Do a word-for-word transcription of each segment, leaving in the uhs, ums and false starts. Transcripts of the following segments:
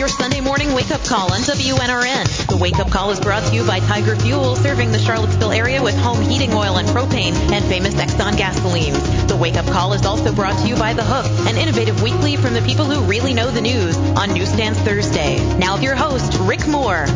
your Sunday morning wake-up call on W N R N. The wake-up call is brought to you by Tiger Fuel, serving the Charlottesville area with home heating oil and propane and famous Exxon gasolines. The wake-up call is also brought to you by The Hook, an innovative weekly from the people who really know the news on Newsstands Thursday. Now with your host, Rick Moore.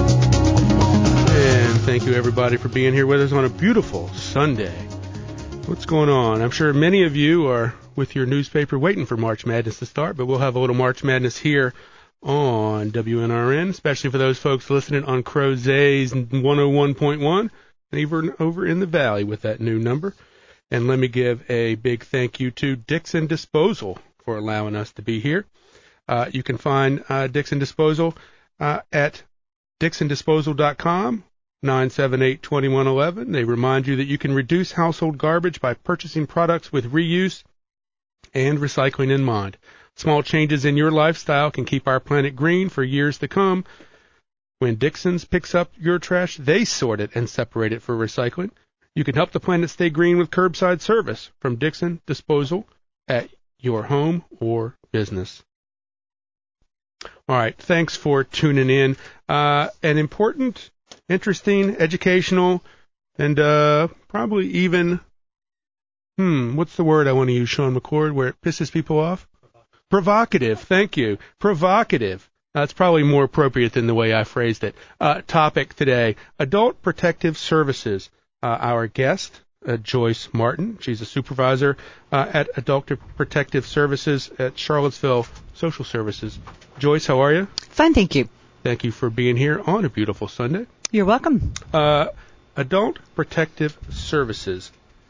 And thank you, everybody, for being here with us on a beautiful Sunday. What's going on? I'm sure many of you are with your newspaper waiting for March Madness to start, but we'll have a little March Madness here on W N R N, especially for those folks listening on Crozet's one oh one point one, and even over in the Valley with that new number. And let me give a big thank you to Dixon Disposal for allowing us to be here. Uh, you can find uh, Dixon Disposal uh, at dixon disposal dot com, nine seven eight, two one one one. They remind you that you can reduce household garbage by purchasing products with reuse and recycling in mind. Small changes in your lifestyle can keep our planet green for years to come. When Dixon's picks up your trash, they sort it and separate it for recycling. You can help the planet stay green with curbside service from Dixon Disposal at your home or business. All right, thanks for tuning in. Uh, an important, interesting, educational, and uh, probably even, hmm, what's the word I want to use, Sean McCord, where it pisses people off? Provocative. Thank you. Provocative. That's probably more appropriate than the way I phrased it. Uh, topic today, Adult Protective Services. Uh, our guest, uh, Joyce Martin. She's a supervisor uh, at Adult Protective Services at Charlottesville Social Services. Joyce, how are you? Fine, thank you. Thank you for being here on a beautiful Sunday. You're welcome. Uh, Adult Protective Services.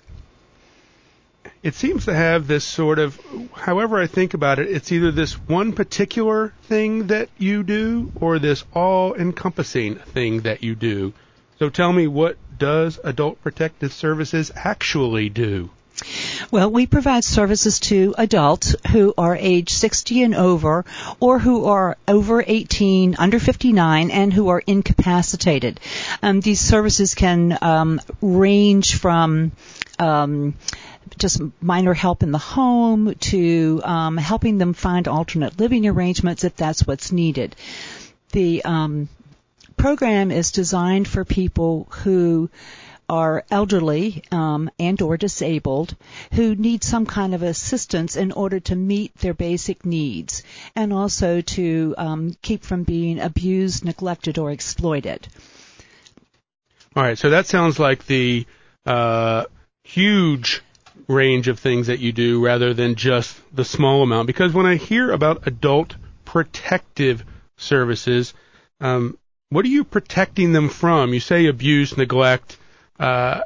It seems to have this sort of, however I think about it, it's either this one particular thing that you do or this all-encompassing thing that you do. So tell me, what does Adult Protective Services actually do? Well, we provide services to adults who are age sixty and over, or who are over eighteen, under fifty-nine, and who are incapacitated. Um, these services can um, range from um, just minor help in the home to um, helping them find alternate living arrangements if that's what's needed. The um, program is designed for people who are elderly um, and or disabled who need some kind of assistance in order to meet their basic needs and also to um, keep from being abused, neglected, or exploited. All right, so that sounds like the uh, huge range of things that you do rather than just the small amount. Because when I hear about adult protective services, um, what are you protecting them from? You say abuse, neglect. Uh,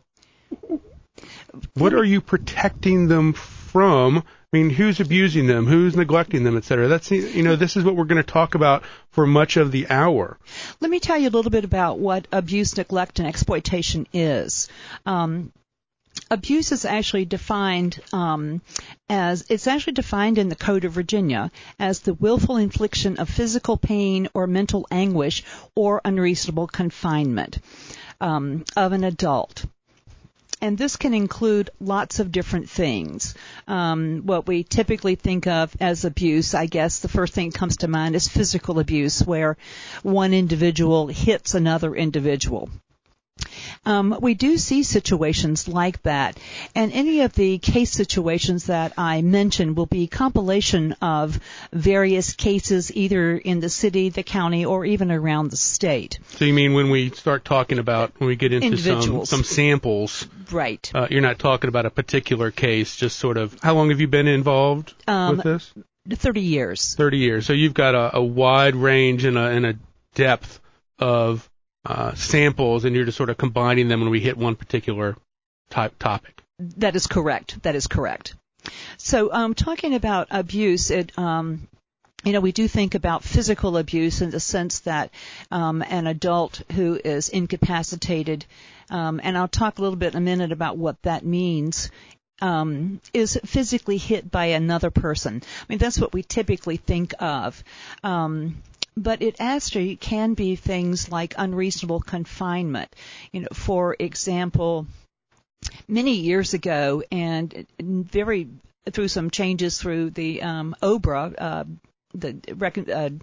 what are you protecting them from? I mean, who's abusing them? Who's neglecting them, et cetera? That's, you know, this is what we're going to talk about for much of the hour. Let me tell you a little bit about what abuse, neglect, and exploitation is. Um, Abuse is actually defined um, as, it's actually defined in the Code of Virginia as the willful infliction of physical pain or mental anguish or unreasonable confinement um, of an adult. And this can include lots of different things. Um, what we typically think of as abuse, I guess the first thing that comes to mind is physical abuse, where one individual hits another individual. Um, we do see situations like that, and any of the case situations that I mentioned will be a compilation of various cases either in the city, the county, or even around the state. So you mean when we start talking about, when we get into some, some samples, right? Uh, you're not talking about a particular case, just sort of, how long have you been involved um, with this? thirty years. thirty years. So you've got a, a wide range and a, and a depth of Uh, samples, and you're just sort of combining them when we hit one particular type topic. That is correct. That is correct. So, um, talking about abuse, it, um, you know, we do think about physical abuse in the sense that um, an adult who is incapacitated, um, and I'll talk a little bit in a minute about what that means, um, is physically hit by another person. I mean, that's what we typically think of. Um, But it actually can be things like unreasonable confinement. You know, for example, many years ago, and very through some changes through the um, O B R A, uh, the uh,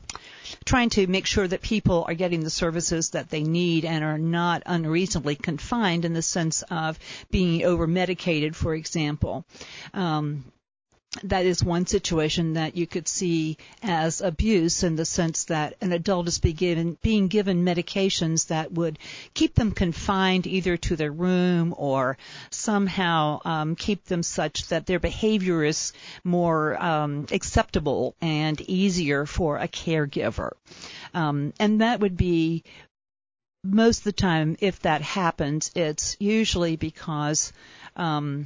trying to make sure that people are getting the services that they need and are not unreasonably confined in the sense of being over-medicated, for example. Um, That is one situation that you could see as abuse in the sense that an adult is be given, being given medications that would keep them confined either to their room or somehow um, keep them such that their behavior is more um, acceptable and easier for a caregiver. Um, and that would be most of the time, if that happens, it's usually because um,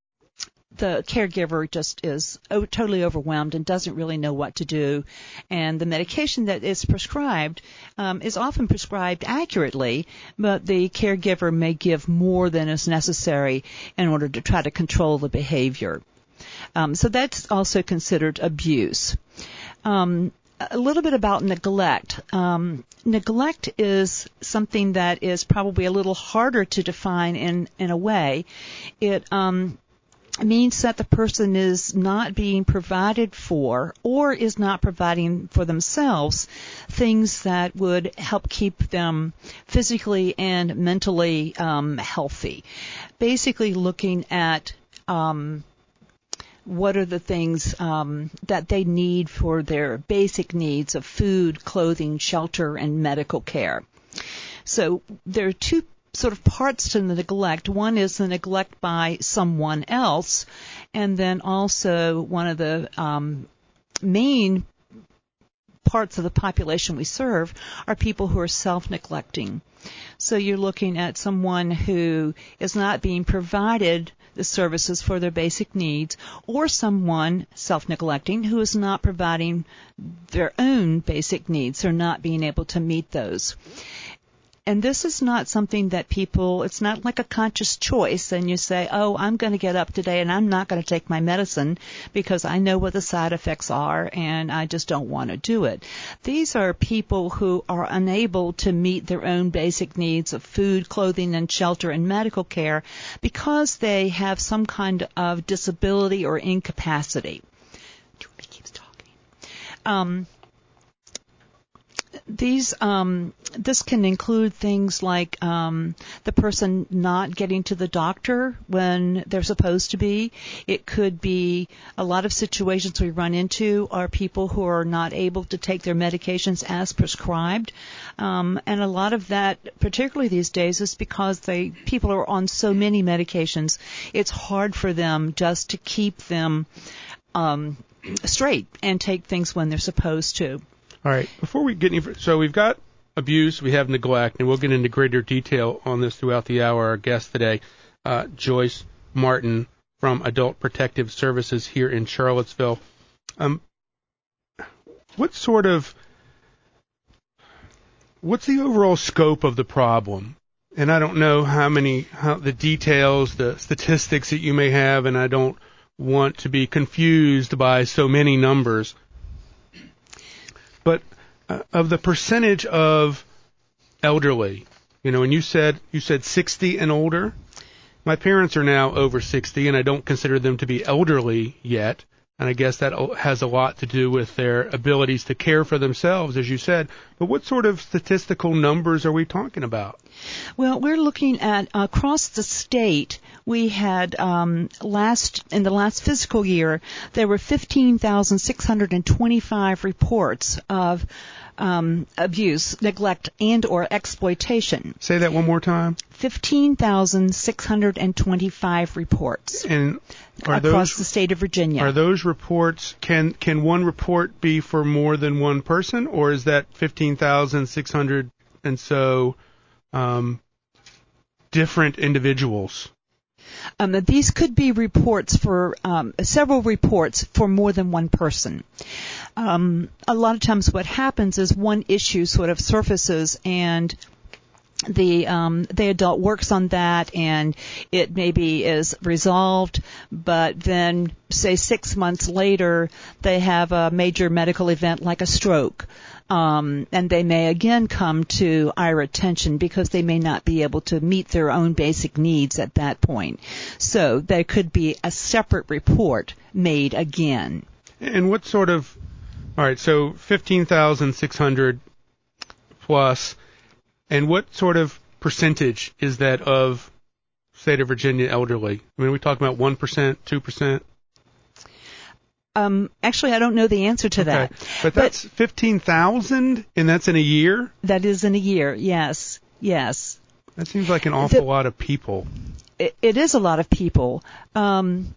the caregiver just is totally overwhelmed and doesn't really know what to do. And the medication that is prescribed um, is often prescribed accurately, but the caregiver may give more than is necessary in order to try to control the behavior. Um, so that's also considered abuse. Um, A little bit about neglect. Um, neglect is something that is probably a little harder to define in, in a way. It um, means that the person is not being provided for or is not providing for themselves things that would help keep them physically and mentally um, healthy. Basically looking at um, what are the things um, that they need for their basic needs of food, clothing, shelter, and medical care. So there are two sort of parts to the neglect. One is the neglect by someone else, and then also one of the um, main parts of the population we serve are people who are self-neglecting. So you're looking at someone who is not being provided the services for their basic needs, or someone self-neglecting who is not providing their own basic needs or not being able to meet those. And this is not something that people, it's not like a conscious choice and you say, oh, I'm going to get up today and I'm not going to take my medicine because I know what the side effects are and I just don't want to do it. These are people who are unable to meet their own basic needs of food, clothing, and shelter and medical care because they have some kind of disability or incapacity. Jordan keeps talking. Um, These, um, this can include things like um, the person not getting to the doctor when they're supposed to be. It could be a lot of situations we run into are people who are not able to take their medications as prescribed, um, and a lot of that, particularly these days, is because they people are on so many medications. It's hard for them just to keep them um, straight and take things when they're supposed to. All right. Before we get any further, so we've got abuse, we have neglect, and we'll get into greater detail on this throughout the hour. Our guest today, uh, Joyce Martin from Adult Protective Services here in Charlottesville. Um, what sort of, what's the overall scope of the problem? And I don't know how many, how the details, the statistics that you may have, and I don't want to be confused by so many numbers. But uh, of the percentage of elderly, you know, and you said you said sixty and older. My parents are now over sixty, and I don't consider them to be elderly yet. And I guess that has a lot to do with their abilities to care for themselves, as you said. But what sort of statistical numbers are we talking about? Well, we're looking at uh, across the state. We had um, last in the last fiscal year there were fifteen thousand six hundred twenty-five reports of um, abuse, neglect, and or exploitation. Say that one more time. fifteen thousand six hundred twenty-five reports. And are across those, the state of Virginia. Are those reports, can can one report be for more than one person, or is that fifteen thousand six hundred and so um, different individuals? Um, these could be reports for um, several reports for more than one person. Um, a lot of times what happens is one issue sort of surfaces and the um, the adult works on that and it maybe is resolved, but then say six months later they have a major medical event like a stroke, um, and they may again come to our attention because they may not be able to meet their own basic needs at that point. So there could be a separate report made again. And what sort of All right, so fifteen thousand six hundred plus, and what sort of percentage is that of state of Virginia elderly? I mean, are we talking about one percent, two percent? Um, actually, I don't know the answer to okay. that. But that's but fifteen thousand, and that's in a year? That is in a year, yes, yes. That seems like an awful the, lot of people. It, it is a lot of people. Um,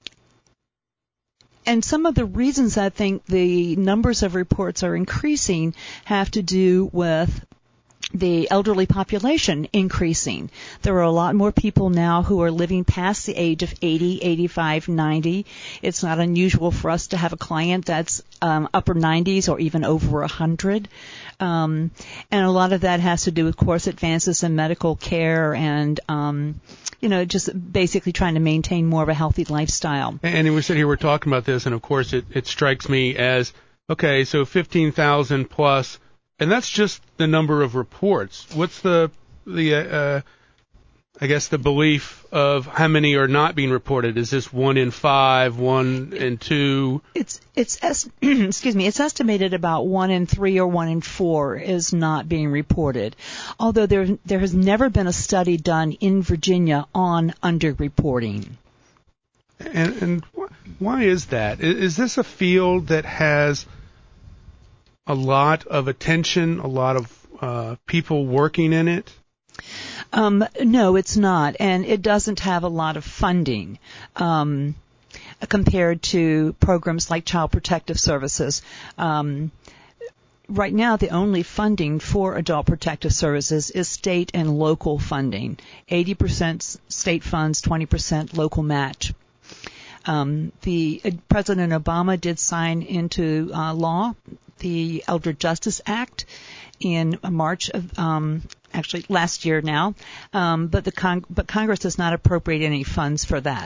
and some of the reasons I think the numbers of reports are increasing have to do with the elderly population increasing. There are a lot more people now who are living past the age of eighty, eighty-five, ninety. It's not unusual for us to have a client that's um, upper nineties or even over one hundred. Um, and a lot of that has to do with, of course, advances in medical care and, um, you know, just basically trying to maintain more of a healthy lifestyle. And we sit here, we're talking about this, and of course it, it strikes me as, okay, so fifteen thousand plus, and that's just the number of reports. What's the, the uh, I guess, the belief of how many are not being reported? Is this one in five, one in two? It's it's es- excuse me. It's estimated about one in three or one in four is not being reported. Although there there has never been a study done in Virginia on underreporting. And, and why is that? Is this a field that has a lot of attention, a lot of uh, people working in it? Um, no, it's not, and it doesn't have a lot of funding um, compared to programs like Child Protective Services. Um, right now, the only funding for Adult Protective Services is state and local funding. eighty percent state funds, twenty percent local match. Um, the uh, President Obama did sign into uh, law the Elder Justice Act in March of um, actually last year now, um, but the Cong- but Congress does not appropriate any funds for that.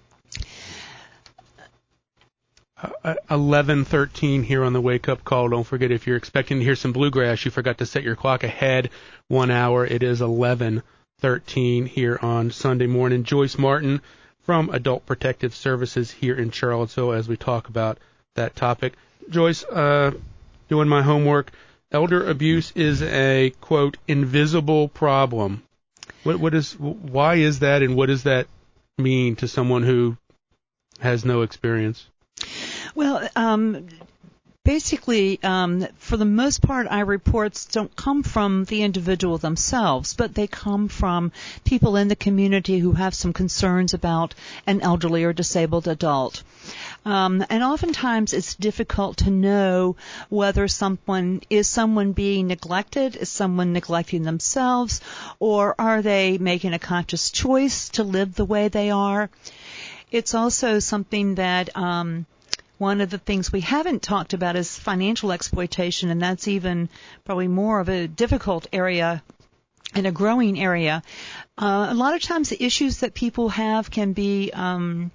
Uh, eleven thirteen here on the Wake Up Call. Don't forget, if you're expecting to hear some bluegrass, you forgot to set your clock ahead one hour. It is eleven thirteen here on Sunday morning. Joyce Martin from Adult Protective Services here in Charlottesville as we talk about that topic. Joyce, uh, doing my homework, elder abuse is a, quote, invisible problem. What, what is, why is that, and what does that mean to someone who has no experience? Well, um, basically, um, for the most part, our reports don't come from the individual themselves, but they come from people in the community who have some concerns about an elderly or disabled adult. Um, and oftentimes it's difficult to know whether someone is someone being neglected, is someone neglecting themselves, or are they making a conscious choice to live the way they are. It's also something that um, one of the things we haven't talked about is financial exploitation, and that's even probably more of a difficult area and a growing area. Uh, a lot of times the issues that people have can be um,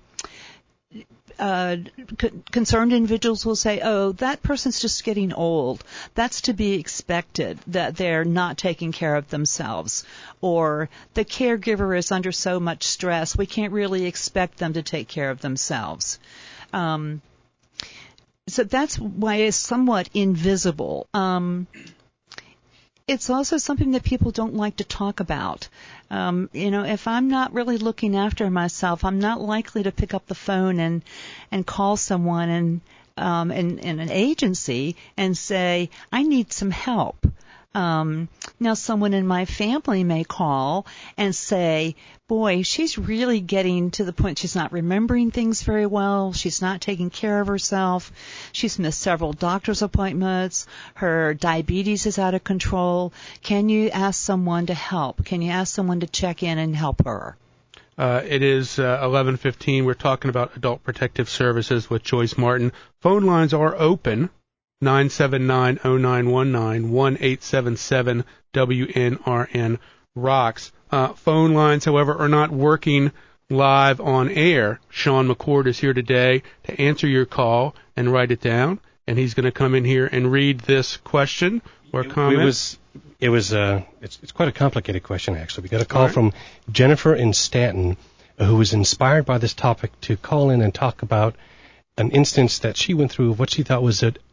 Uh, c- concerned individuals will say, oh, that person's just getting old. That's to be expected, that they're not taking care of themselves. Or the caregiver is under so much stress, we can't really expect them to take care of themselves. Um, so that's why it's somewhat invisible. Um, it's also something that people don't like to talk about. Um, you know, if I'm not really looking after myself, I'm not likely to pick up the phone and, and call someone and, um, in, in an agency and say, I need some help. Um, now someone in my family may call and say, boy, she's really getting to the point she's not remembering things very well. She's not taking care of herself. She's missed several doctor's appointments. Her diabetes is out of control. Can you ask someone to help? Can you ask someone to check in and help her? Uh, it is uh, eleven fifteen. We're talking about Adult Protective Services with Joyce Martin. Phone lines are open. nine seven nine, oh nine one nine, one eight seven seven W N R N rocks. Uh, phone lines, however, are not working live on air. Sean McCord is here today to answer your call and write it down, and he's going to come in here and read this question or comment. It was, it was, uh, it's, it's quite a complicated question, actually. We got a call right. from Jennifer in Stanton, who was inspired by this topic to call in and talk about an instance that she went through of what she thought was a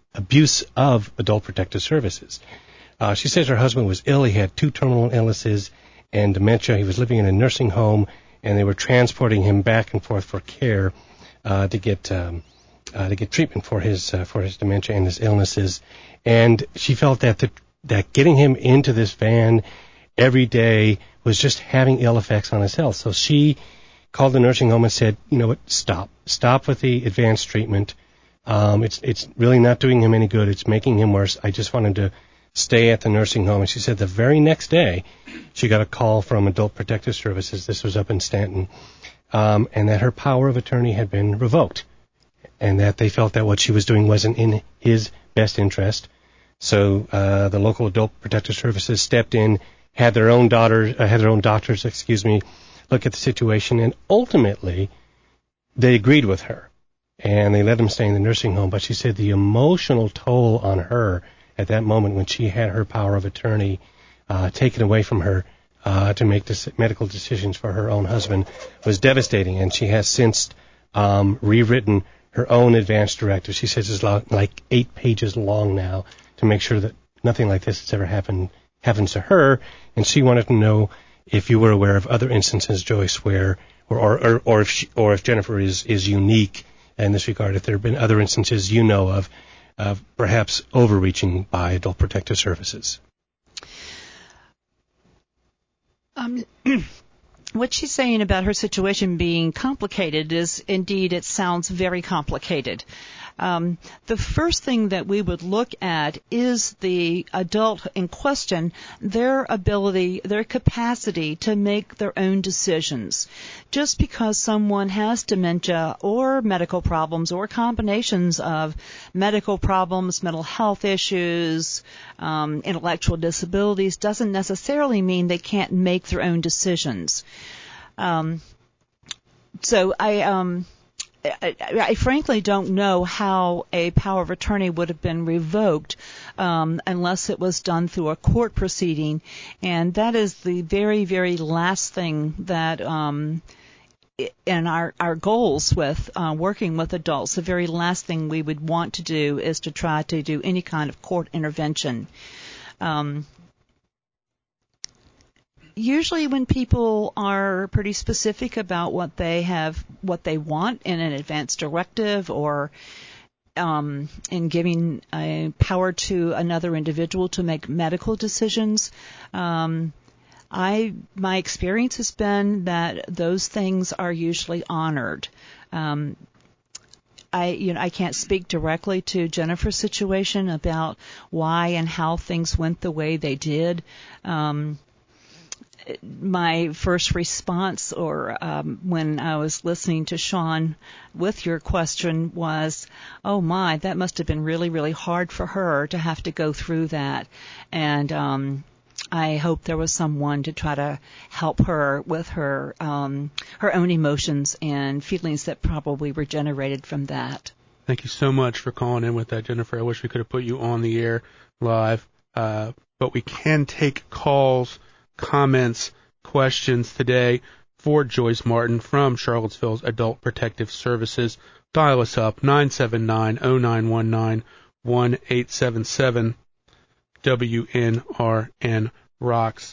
abuse of Adult Protective Services. Uh, she says her husband was ill. He had two terminal illnesses and dementia. He was living in a nursing home, and they were transporting him back and forth for care uh, to get um, uh, to get treatment for his uh, for his dementia and his illnesses. And she felt that the, that getting him into this van every day was just having ill effects on his health. So she called the nursing home and said, you know what, stop. Stop with the advanced treatment. Um, it's it's really not doing him any good. It's making him worse. I just want him to stay at the nursing home. And she said the very next day she got a call from Adult Protective Services. This was up in Stanton. Um, and that her power of attorney had been revoked. And that they felt that what she was doing wasn't in his best interest. So uh, the local Adult Protective Services stepped in, had their own daughters, uh, had their own doctors, excuse me, look at the situation, and ultimately they agreed with her, and they let him stay in the nursing home. But she said the emotional toll on her at that moment when she had her power of attorney uh, taken away from her uh, to make this medical decisions for her own husband was devastating, and she has since um, rewritten her own advance directive. She says it's like eight pages long now to make sure that nothing like this has ever happened happens to her, and she wanted to know if you were aware of other instances, Joyce, where, or or, or if she, or if Jennifer is, is unique in this regard, if there have been other instances you know of, of perhaps overreaching by Adult Protective Services. Um, what she's saying about her situation being complicated is, indeed, it sounds very complicated. Um, the first thing that we would look at is the adult in question, their ability, their capacity to make their own decisions. Just because someone has dementia or medical problems or combinations of medical problems, mental health issues, um, intellectual disabilities doesn't necessarily mean they can't make their own decisions. Um, so I... Um, I, I frankly don't know how a power of attorney would have been revoked um, unless it was done through a court proceeding, and that is the very, very last thing that um, in our, our goals with uh, working with adults, the very last thing we would want to do is to try to do any kind of court intervention. Um, Usually when people are pretty specific about what they have, what they want in an advance directive or um, in giving a power to another individual to make medical decisions, um, I my experience has been that those things are usually honored. Um, I, you know, I can't speak directly to Jennifer's situation about why and how things went the way they did. Um, My first response, or um, when I was listening to Sean with your question, was, oh my, that must have been really, really hard for her to have to go through that. And um, I hope there was someone to try to help her with her um, her own emotions and feelings that probably were generated from that. Thank you so much for calling in with that, Jennifer. I wish we could have put you on the air live, uh, but we can take calls, comments, questions today for Joyce Martin from Charlottesville's Adult Protective Services. Dial us up, nine seven nine, oh nine one nine, one eight seven seven. W N R N Rocks.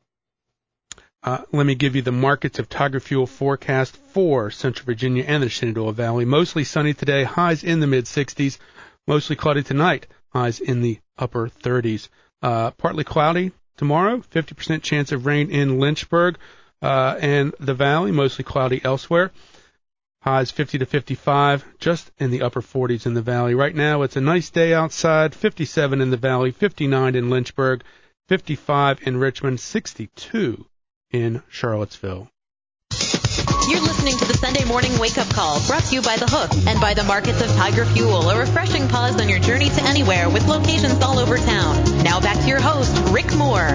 Uh, let me give you the markets of Tiger Fuel forecast for Central Virginia and the Shenandoah Valley. Mostly sunny today, highs in the mid sixties. Mostly cloudy tonight, highs in the upper thirties. Uh, partly cloudy tomorrow, fifty percent chance of rain in Lynchburg uh, and the valley, mostly cloudy elsewhere. Highs fifty to fifty-five, just in the upper forties in the valley. Right now, it's a nice day outside, fifty-seven in the valley, fifty-nine in Lynchburg, fifty-five in Richmond, sixty-two in Charlottesville. You're listening to the Sunday Morning Wake Up Call, brought to you by The Hook and by the markets of Tiger Fuel, a refreshing pause on your journey to anywhere with locations all over town. Now back to your host, Rick Moore.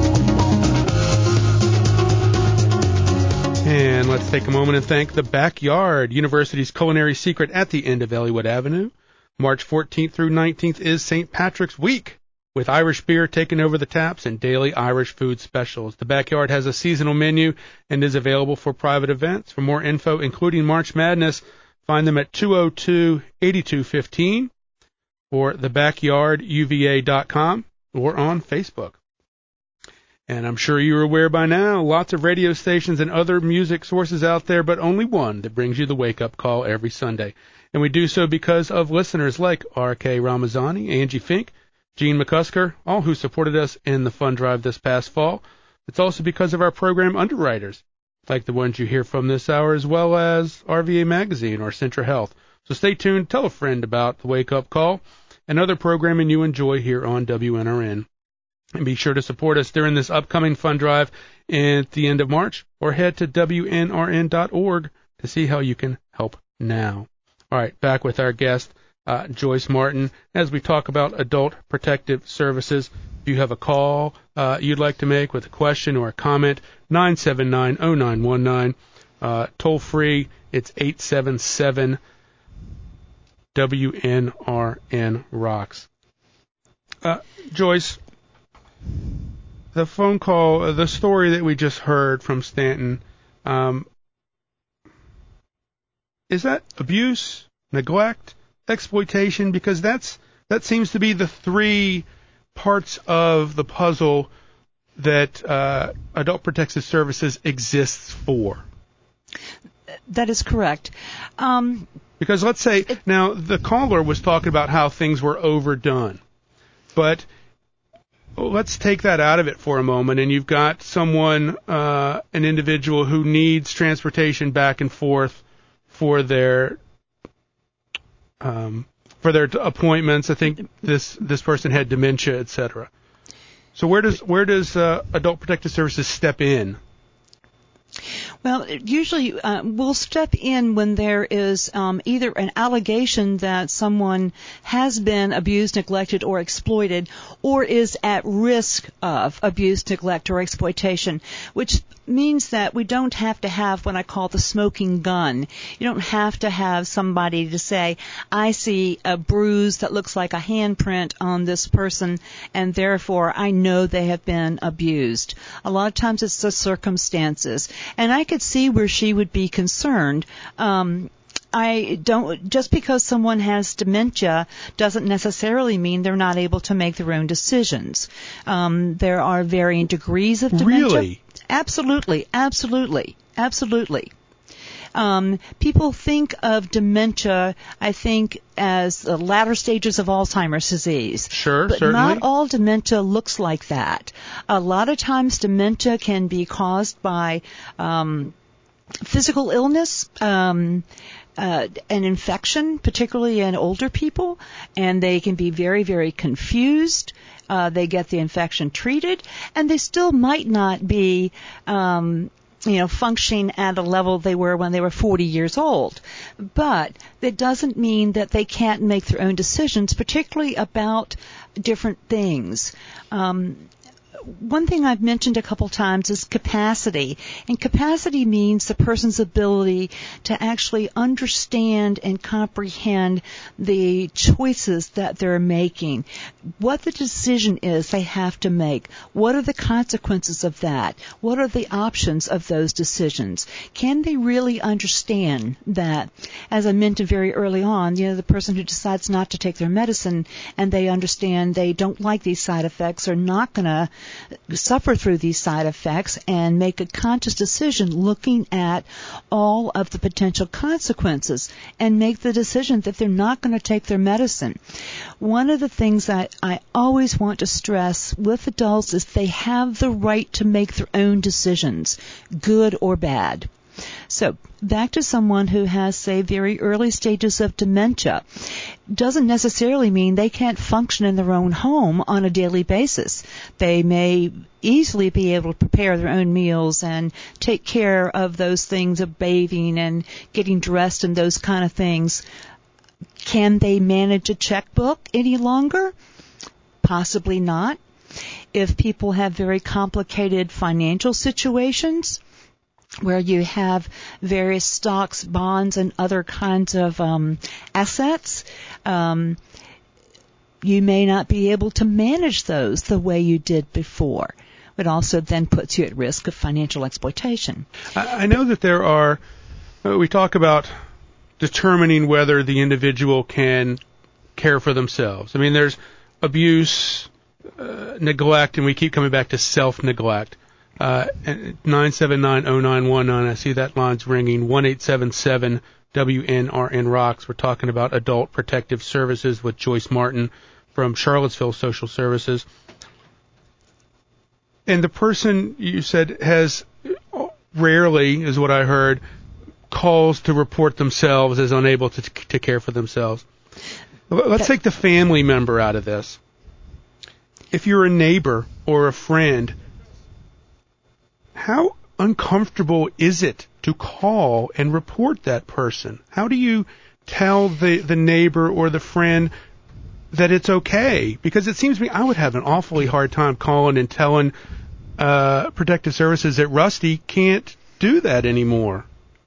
And let's take a moment and thank The Backyard, University's culinary secret at the end of Elliowood Avenue. March fourteenth through nineteenth is Saint Patrick's Week, with Irish beer taking over the taps and daily Irish food specials. The Backyard has a seasonal menu and is available for private events. For more info, including March Madness, find them at two oh two, eighty-two fifteen or the backyard U V A dot com, or on Facebook. And I'm sure you're aware by now, lots of radio stations and other music sources out there, but only one that brings you the wake-up call every Sunday. And we do so because of listeners like R K Ramazani, Angie Fink, Gene McCusker, all who supported us in the fund drive this past fall. It's also because of our program underwriters, like the ones you hear from this hour, as well as R V A Magazine or Centra Health. So stay tuned, tell a friend about the wake-up call and other programming you enjoy here on W N R N. And be sure to support us during this upcoming fund drive at the end of March, or head to W N R N dot org to see how you can help now. All right, back with our guest, uh, Joyce Martin, as we talk about adult protective services. If you have a call uh, you'd like to make with a question or a comment, nine seven nine, oh nine one nine. Uh, toll free, it's eight seven seven W N R N rocks. Uh, Joyce, the phone call, uh, the story that we just heard from Stanton, um, is that abuse, neglect, exploitation? Because that's that seems to be the three parts of the puzzle that uh, Adult Protective Services exists for. That is correct. Um, because let's say, now, the caller was talking about how things were overdone. But let's take that out of it for a moment, and you've got someone, uh, an individual who needs transportation back and forth for their um, for their appointments. I think this this person had dementia, et cetera. So where does where does uh, Adult Protective Services step in? Well, usually uh, we'll step in when there is um, either an allegation that someone has been abused, neglected, or exploited, or is at risk of abuse, neglect, or exploitation, which means that we don't have to have what I call the smoking gun. You don't have to have somebody to say, I see a bruise that looks like a handprint on this person, and therefore I know they have been abused. A lot of times it's the circumstances. And I could see where she would be concerned. Um, I don't, just because someone has dementia doesn't necessarily mean they're not able to make their own decisions. Um, there are varying degrees of dementia. Really? Absolutely, absolutely, absolutely. Um, people think of dementia, I think, as the latter stages of Alzheimer's disease. Sure, but certainly. Not all dementia looks like that. A lot of times dementia can be caused by um, physical illness, um, uh, an infection, particularly in older people, and they can be very, very confused. Uh, they get the infection treated, and they still might not be um you know, functioning at a level they were when they were forty years old. But that doesn't mean that they can't make their own decisions, particularly about different things. Um, one thing I've mentioned a couple times is capacity. And capacity means the person's ability to actually understand and comprehend the choices that they're making, what the decision is they have to make, what are the consequences of that, what are the options of those decisions. Can they really understand that, as I mentioned very early on, you know, the person who decides not to take their medicine and they understand they don't like these side effects are not going to suffer through these side effects and make a conscious decision looking at all of the potential consequences and make the decision that they're not going to take their medicine. One of the things that I always want to stress with adults is they have the right to make their own decisions, good or bad. So back to someone who has, say, very early stages of dementia doesn't necessarily mean they can't function in their own home on a daily basis. They may easily be able to prepare their own meals and take care of those things of bathing and getting dressed and those kind of things. Can they manage a checkbook any longer? Possibly not. If people have very complicated financial situations, where you have various stocks, bonds, and other kinds of um, assets, um, you may not be able to manage those the way you did before. It also then puts you at risk of financial exploitation. I, I know that there are, uh, we talk about determining whether the individual can care for themselves. I mean, there's abuse, uh, neglect, and we keep coming back to self-neglect. Uh, nine seven nine oh nine one nine, I see that line's ringing, one eight seven seven W N R N Rocks. We're talking about Adult Protective Services with Joyce Martin from Charlottesville Social Services. And the person, you said, has rarely, is what I heard, calls to report themselves as unable to, to care for themselves. Let's take the family member out of this. If you're a neighbor or a friend, how uncomfortable is it to call and report that person? How do you tell the, the neighbor or the friend that it's okay? Because it seems to me I would have an awfully hard time calling and telling uh, Protective Services that Rusty can't do that anymore.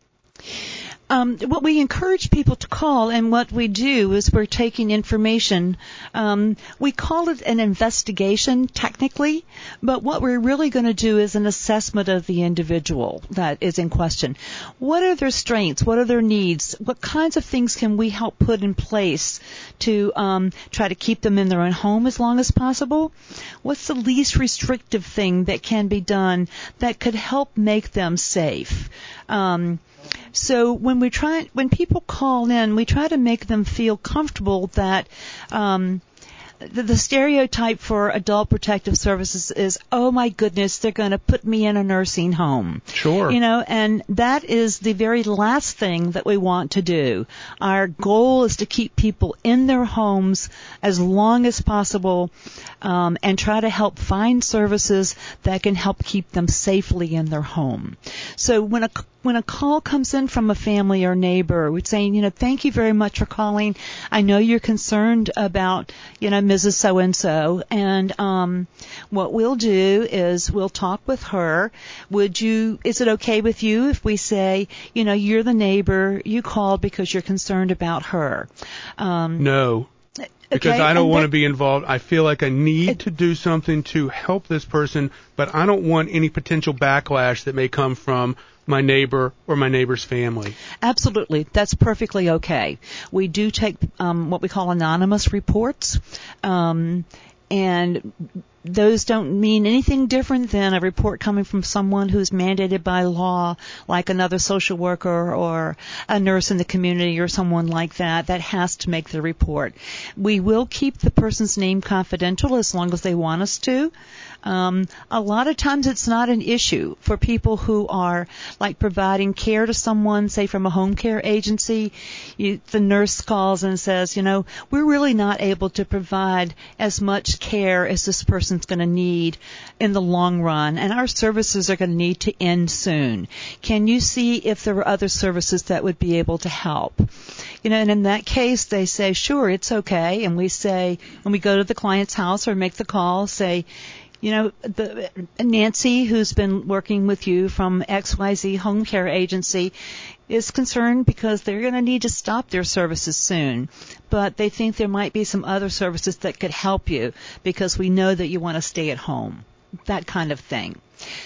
Um, what we encourage people to call, and what we do is we're taking information. Um, we call it an investigation technically, but what we're really going to do is an assessment of the individual that is in question. What are their strengths? What are their needs? What kinds of things can we help put in place to um, try to keep them in their own home as long as possible? What's the least restrictive thing that can be done that could help make them safe? Um, So when we try, when people call in, we try to make them feel comfortable that um, the, the stereotype for Adult Protective Services is, oh my goodness, they're going to put me in a nursing home. Sure. You know, and that is the very last thing that we want to do. Our goal is to keep people in their homes as long as possible, um, and try to help find services that can help keep them safely in their home. So when a When a call comes in from a family or neighbor, we're saying, you know, thank you very much for calling. I know you're concerned about, you know, Missus So-and-so, and um, what we'll do is we'll talk with her. Would you, is it okay with you if we say, you know, you're the neighbor, you called because you're concerned about her? Um, no. Because okay, I don't want to that, be involved. I feel like I need it, to do something to help this person, but I don't want any potential backlash that may come from my neighbor or my neighbor's family. Absolutely. That's perfectly okay. We do take um, what we call anonymous reports, um, and those don't mean anything different than a report coming from someone who's mandated by law, like another social worker or a nurse in the community or someone like that, that has to make the report. We will keep the person's name confidential as long as they want us to. Um, a lot of times it's not an issue for people who are like providing care to someone, say from a home care agency. You, the nurse calls and says, you know, we're really not able to provide as much care as this person's going to need in the long run, and our services are going to need to end soon. Can you see if there are other services that would be able to help? You know, and in that case, they say, sure, it's okay. And we say, when we go to the client's house or make the call, say, you know, the, Nancy, who's been working with you from X Y Z Home Care Agency, is concerned because they're going to need to stop their services soon. But they think there might be some other services that could help you because we know that you want to stay at home, that kind of thing.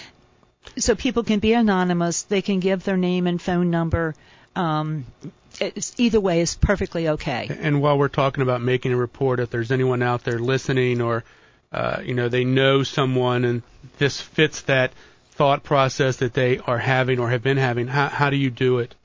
So people can be anonymous. They can give their name and phone number. Um, it's, either way is perfectly okay. And while we're talking about making a report, if there's anyone out there listening or Uh, you know, they know someone and this fits that thought process that they are having or have been having, how, how do you do it?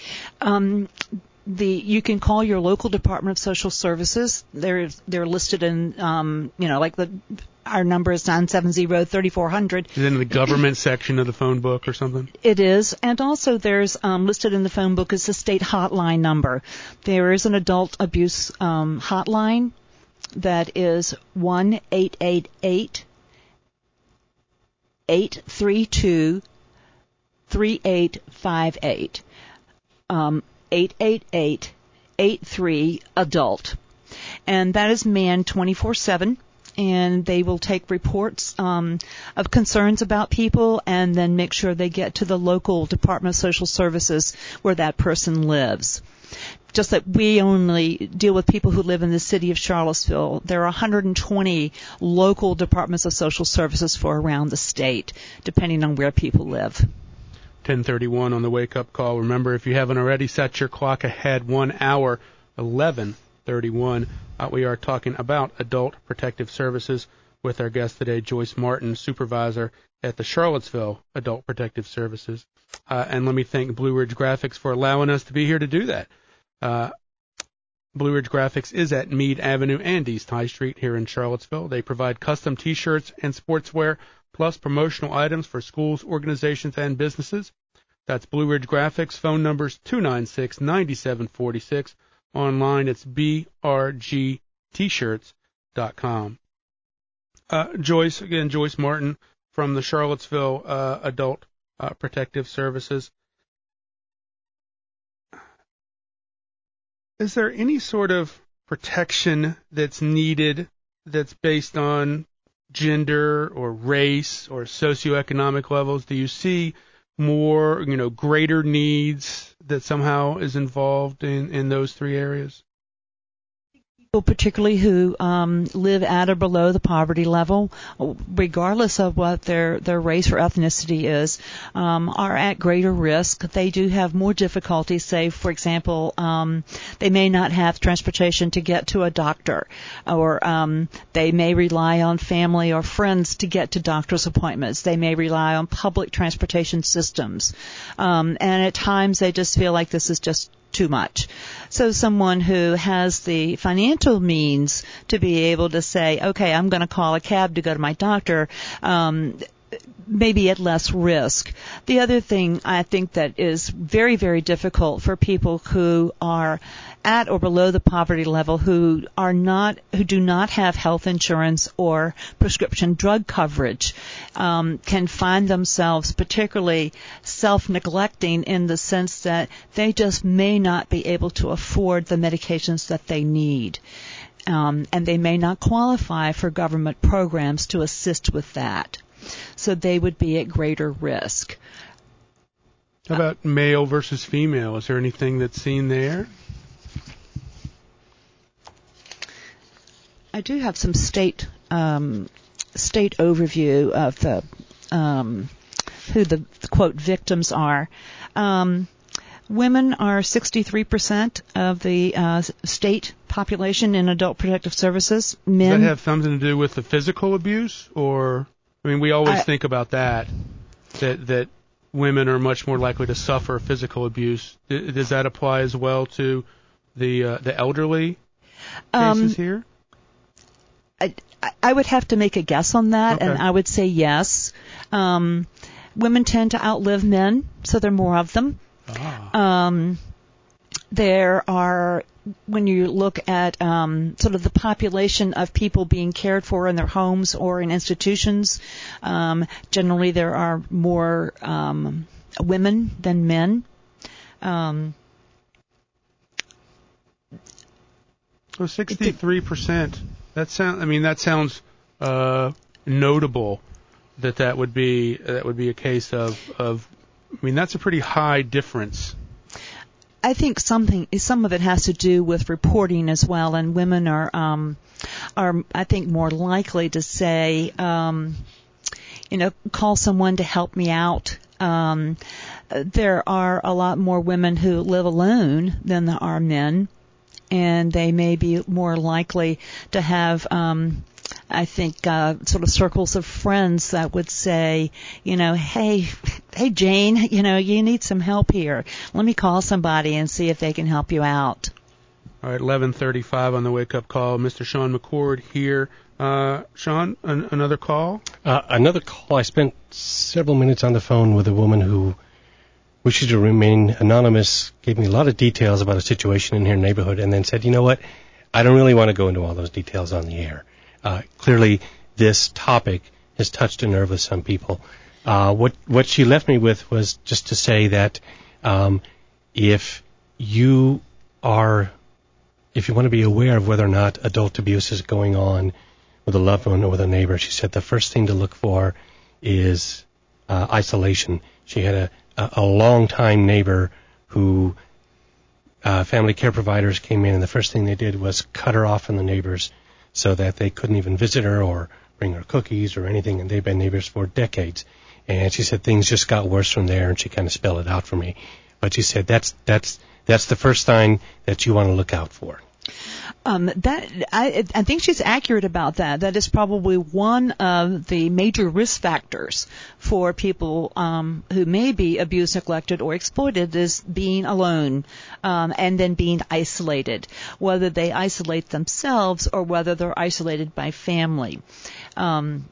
Um, the you can call your local Department of Social Services. They're they're listed in, um, you know, like the our number is nine seven zero, three four zero zero. Is it in the government section of the phone book or something? It is, and also there's um, listed in the phone book is the state hotline number. There is an adult abuse um, hotline. That is one eight eight eight, eight three two, three eight five eight. Um, eight eight eight, eight three, adult. And that is manned twenty-four seven. And they will take reports um, of concerns about people and then make sure they get to the local Department of Social Services where that person lives. Just that we only deal with people who live in the city of Charlottesville. There are one hundred twenty local departments of social services for around the state, depending on where people live. ten thirty-one on the wake-up call. Remember, if you haven't already, set your clock ahead one hour, eleven thirty-one. Uh, we are talking about Adult Protective Services with our guest today, Joyce Martin, supervisor at the Charlottesville Adult Protective Services. Uh, and let me thank Blue Ridge Graphics for allowing us to be here to do that. Uh, Blue Ridge Graphics is at Meade Avenue and East High Street here in Charlottesville. They provide custom T-shirts and sportswear, plus promotional items for schools, organizations, and businesses. That's Blue Ridge Graphics. Phone numbers two nine six, nine seven four six. Online, it's b r g t shirts dot com. Uh, Joyce, again, Joyce Martin from the Charlottesville uh, Adult uh, Protective Services. Is there any sort of protection that's needed that's based on gender or race or socioeconomic levels? Do you see more, you know, greater needs that somehow is involved in, in those three areas? People particularly who um, live at or below the poverty level, regardless of what their, their race or ethnicity is, um, are at greater risk. They do have more difficulty. Say, for example, um, they may not have transportation to get to a doctor, or um, they may rely on family or friends to get to doctor's appointments. They may rely on public transportation systems. Um, and at times they just feel like this is just too much. So someone who has the financial means to be able to say, okay, I'm going to call a cab to go to my doctor, um, maybe at less risk. The other thing I think that is very, very difficult for people who are at or below the poverty level, who are not, who do not have health insurance or prescription drug coverage, um, can find themselves particularly self-neglecting in the sense that they just may not be able to afford the medications that they need. Um, and they may not qualify for government programs to assist with that. So they would be at greater risk. How about male versus female? Is there anything that's seen there? I do have some state um, state overview of the um, who the quote victims are. Um, women are sixty-three percent of the uh, state population in adult protective services. Men. Does that have something to do with the physical abuse, or? I mean, we always I, think about that, that that women are much more likely to suffer physical abuse. Does that apply as well to the uh, the elderly cases um, here? I, I would have to make a guess on that, Okay. and I would say yes. Um, women tend to outlive men, so there are more of them. Ah. Um, there are, when you look at um, sort of the population of people being cared for in their homes or in institutions, um, generally there are more um, women than men. Um, so sixty-three percent. That sound. I mean, that sounds uh, notable. That that would be that would be a case of of. I mean, that's a pretty high difference. I think something, some of it has to do with reporting as well, and women are, um, are I think, more likely to say, um, you know, call someone to help me out. Um, there are a lot more women who live alone than there are men, and they may be more likely to have, um, I think, uh, sort of circles of friends that would say, you know, hey, hey, Jane, you know, you need some help here. Let me call somebody and see if they can help you out. All right, eleven thirty-five on the wake-up call. Mister Sean McCord here. Uh, Sean, an- another call? Uh, another call. I spent several minutes on the phone with a woman who wishes to remain anonymous, gave me a lot of details about a situation in her neighborhood, and then said, you know what, I don't really want to go into all those details on the air. Uh, clearly, this topic has touched a nerve with some people. Uh, what what she left me with was just to say that um, if you are, if you want to be aware of whether or not adult abuse is going on with a loved one or with a neighbor, she said the first thing to look for is uh, isolation. She had a, a, a long-time neighbor who uh, family care providers came in, and the first thing they did was cut her off from the neighbors so that they couldn't even visit her or bring her cookies or anything, and they've been neighbors for decades. And she said things just got worse from there, and she kind of spelled it out for me. But she said that's that's that's the first sign that you want to look out for. Um, that I, I think she's accurate about that. That is probably one of the major risk factors for people um, who may be abused, neglected, or exploited is being alone um, and then being isolated, whether they isolate themselves or whether they're isolated by family. Um,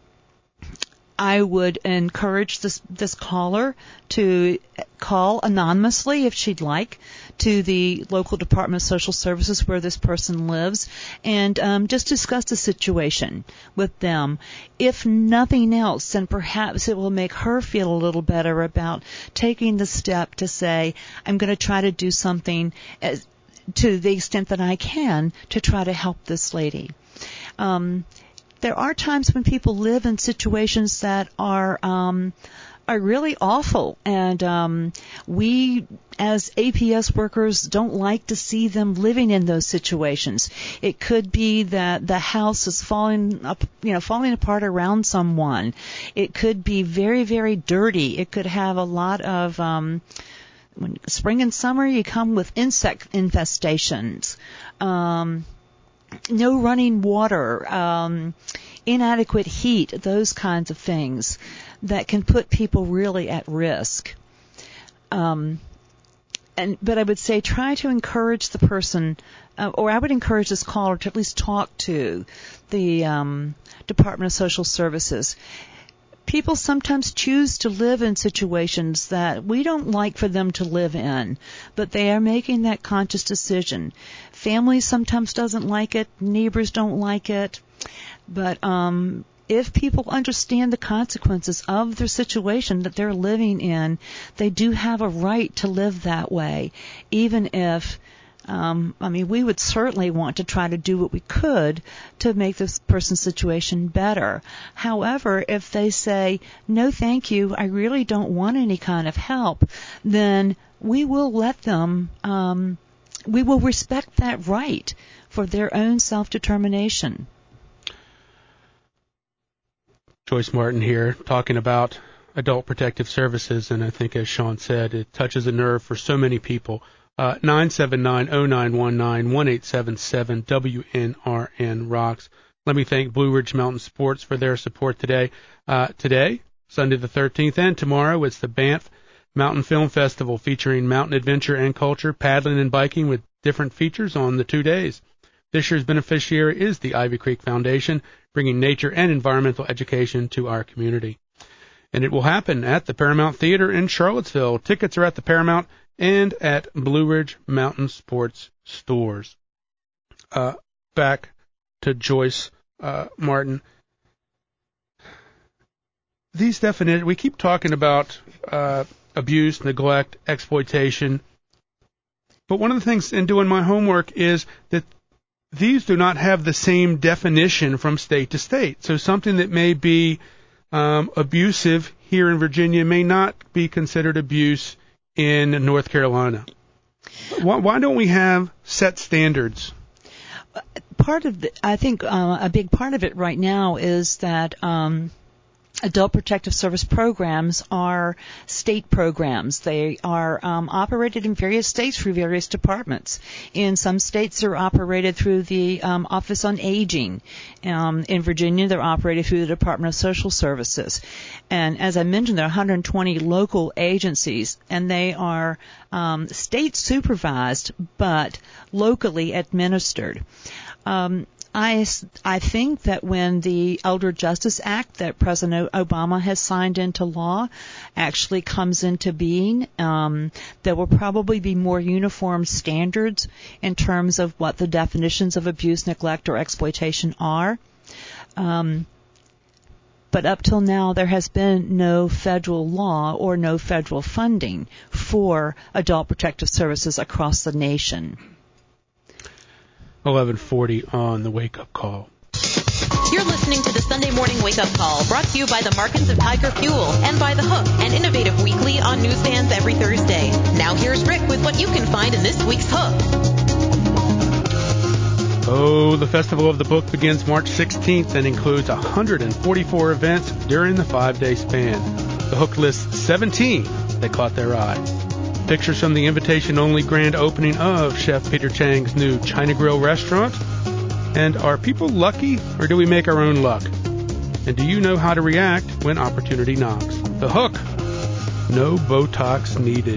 I would encourage this this caller to call anonymously if she'd like to the local Department of Social Services where this person lives and um, just discuss the situation with them. If nothing else, then perhaps it will make her feel a little better about taking the step to say, I'm going to try to do something as, to the extent that I can to try to help this lady. Um, There are times when people live in situations that are um, are really awful, and um, we, as A P S workers, don't like to see them living in those situations. It could be that the house is falling up, you know, falling apart around someone. It could be very, very dirty. It could have a lot of um, when spring and summer, you come with insect infestations. Um, No running water, um, inadequate heat, those kinds of things that can put people really at risk. Um, and but I would say try to encourage the person, uh, or I would encourage this caller to at least talk to the um, Department of Social Services. People sometimes choose to live in situations that we don't like for them to live in, but they are making that conscious decision. Family sometimes doesn't like it, neighbors don't like it, but um, if people understand the consequences of their situation that they're living in, they do have a right to live that way, even if Um, I mean, we would certainly want to try to do what we could to make this person's situation better. However, if they say, no, thank you, I really don't want any kind of help, then we will let them, um, we will respect that right for their own self-determination. Joyce Martin here, talking about Adult Protective Services, and I think, as Sean said, it touches a nerve for so many people. Uh, nine seven nine, oh nine one nine, one eight seven seven, W N R N rocks. Let me thank Blue Ridge Mountain Sports for their support today. Uh, today, Sunday the thirteenth, and tomorrow, it's the Banff Mountain Film Festival featuring mountain adventure and culture, paddling and biking with different features on the two days. This year's beneficiary is the Ivy Creek Foundation, bringing nature and environmental education to our community. And it will happen at the Paramount Theater in Charlottesville. Tickets are at the Paramount and at Blue Ridge Mountain Sports stores. Uh, back to Joyce uh, Martin. These definitions, we keep talking about uh, abuse, neglect, exploitation. But one of the things in doing my homework is that these do not have the same definition from state to state. So something that may be um, abusive here in Virginia may not be considered abuse in North Carolina. Why, why don't we have set standards? Part of the, I think uh, a big part of it right now is that um, Adult Protective Service programs are state programs. They are um, operated in various states through various departments. In some states, they're operated through the um, Office on Aging. Um, in Virginia, they're operated through the Department of Social Services. And as I mentioned, there are one hundred twenty local agencies, and they are um, state supervised but locally administered. Um, I, I think that when the Elder Justice Act that President Obama has signed into law actually comes into being, um, there will probably be more uniform standards in terms of what the definitions of abuse, neglect, or exploitation are. Um, but up till now, there has been no federal law or no federal funding for adult protective services across the nation. eleven forty on the Wake Up Call. You're listening to the Sunday Morning Wake Up Call, brought to you by the Markins of Tiger Fuel and by The Hook, an innovative weekly on newsstands every Thursday. Now here's Rick with what you can find in this week's Hook. Oh, the Festival of the Book begins March sixteenth and includes one hundred forty-four events during the five-day span. The Hook lists seventeen that caught their eye. Pictures from the invitation-only grand opening of Chef Peter Chang's new China Grill restaurant, And are people lucky, or do we make our own luck? And do you know how to react when opportunity knocks? The Hook. No Botox needed.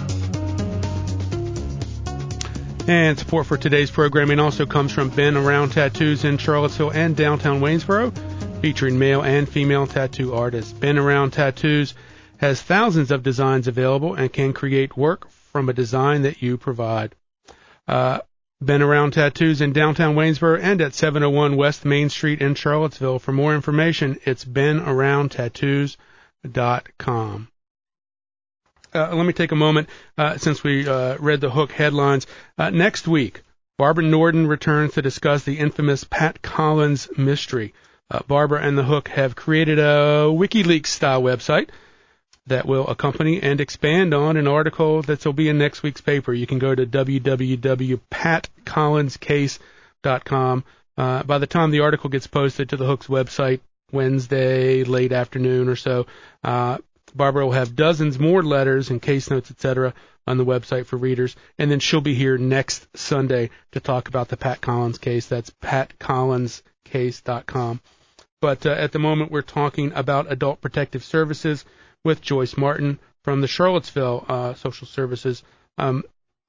And support for today's programming also comes from Ben Around Tattoos in Charlottesville and downtown Waynesboro, featuring male and female tattoo artists. Ben Around Tattoos has thousands of designs available and can create work from a design that you provide. Uh, Ben Around Tattoos in downtown Waynesboro and at seven oh one West Main Street in Charlottesville. For more information, it's ben around tattoos dot com. Uh, let me take a moment, uh, since we uh, read the Hook headlines. Uh, next week, Barbara Norden returns to discuss the infamous Pat Collins mystery. Uh, Barbara and the Hook have created a WikiLeaks-style website that will accompany and expand on an article that will be in next week's paper. You can go to w w w dot pat collins case dot com. Uh, by the time the article gets posted to the Hook's website, Wednesday, late afternoon or so, uh, Barbara will have dozens more letters and case notes, et cetera, on the website for readers. And then she'll be here next Sunday to talk about the Pat Collins case. That's pat collins case dot com. But uh, at the moment, we're talking about Adult Protective Services with Joyce Martin from the Charlottesville uh, Social Services. Um,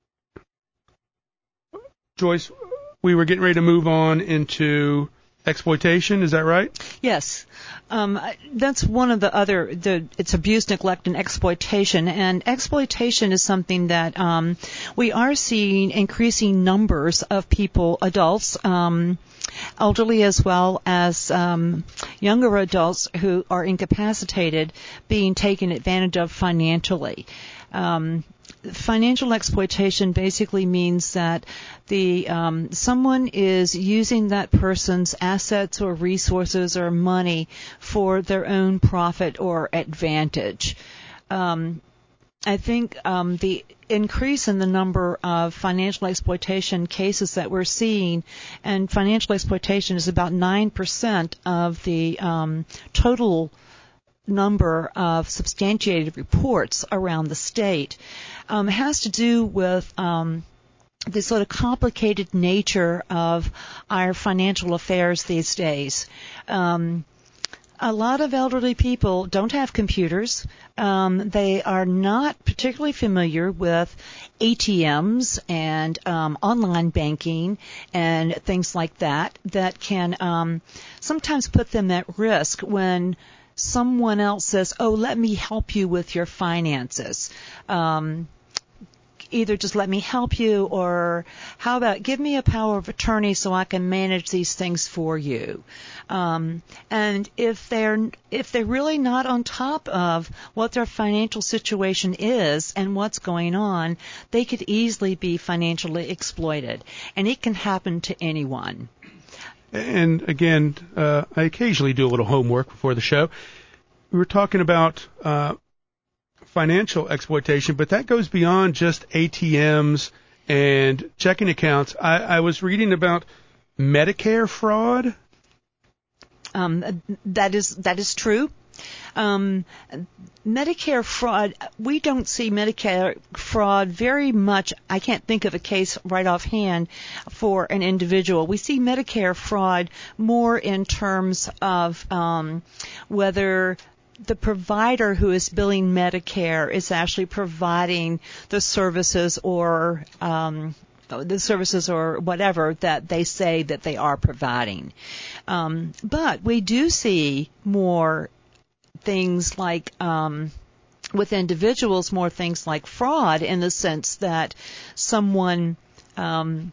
Joyce, we were getting ready to move on into exploitation. Is that right? Yes. Um, that's one of the other, the, it's abuse, neglect, and exploitation. And exploitation is something that um, we are seeing increasing numbers of people, adults, um, elderly as well as um, younger adults who are incapacitated, being taken advantage of financially. Um, Financial exploitation basically means that the um, someone is using that person's assets or resources or money for their own profit or advantage. Um, I think um, the increase in the number of financial exploitation cases that we're seeing, and financial exploitation is about nine percent of the um, total number of substantiated reports around the state, um, has to do with um, the sort of complicated nature of our financial affairs these days. Um, a lot of elderly people don't have computers. Um, they are not particularly familiar with A T Ms and um, online banking and things like that that can um, sometimes put them at risk when someone else says, oh, let me help you with your finances. Um, either just let me help you, or how about give me a power of attorney so I can manage these things for you. Um, and if they're if they're really not on top of what their financial situation is and what's going on, they could easily be financially exploited. And it can happen to anyone. And again, uh, I occasionally do a little homework before the show. We were talking about uh, financial exploitation, but that goes beyond just A T Ms and checking accounts. I, I was reading about Medicare fraud. Um, that is that is true. Um, Medicare fraud, we don't see Medicare fraud very much. I can't think of a case right offhand for an individual. We see Medicare fraud more in terms of um, whether the provider who is billing Medicare is actually providing the services or um, the services or whatever that they say that they are providing. Um, but we do see more things like, um, with individuals, more things like fraud in the sense that someone, um,